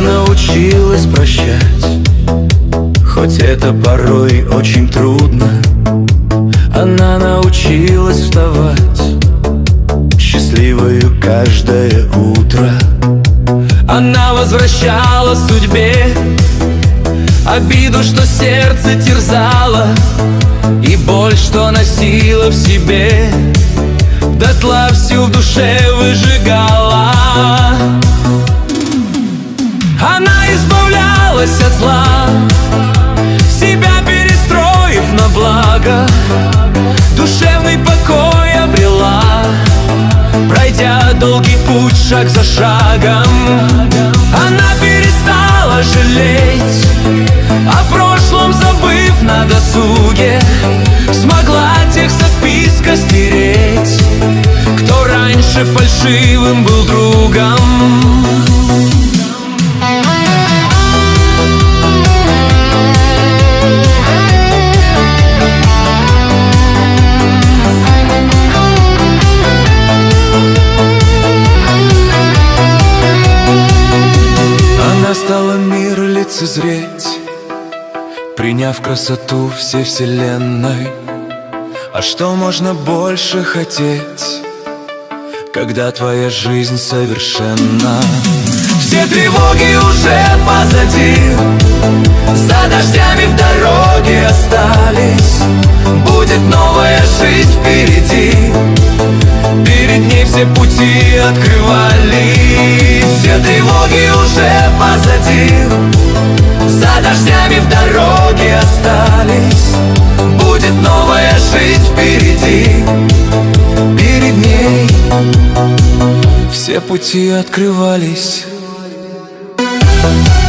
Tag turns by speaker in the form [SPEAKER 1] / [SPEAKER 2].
[SPEAKER 1] научилась прощать, хоть это порой очень трудно. Она научилась вставать счастливою каждое утро. Она возвращала судьбе обиду, что сердце терзало, и боль, что носила в себе, дотла всю в душе выжигала. Она избавлялась от зла, себя перестроив на благо, душевный покой обрела, пройдя долгий путь шаг за шагом. Она перестала жалеть, о прошлом забыв на досуге, смогла тех со списка стереть, кто раньше фальшивым был другом. Она стала мир лицезреть, приняв красоту всей вселенной. А что можно больше хотеть, когда твоя жизнь совершенна? Все тревоги уже позади, за дождями в дороге остались. Будет новая жизнь впереди, перед ней все пути открывались. Все тревоги уже позади, за дождями в дороге остались. Будет новая жизнь впереди, перед ней все пути открывались.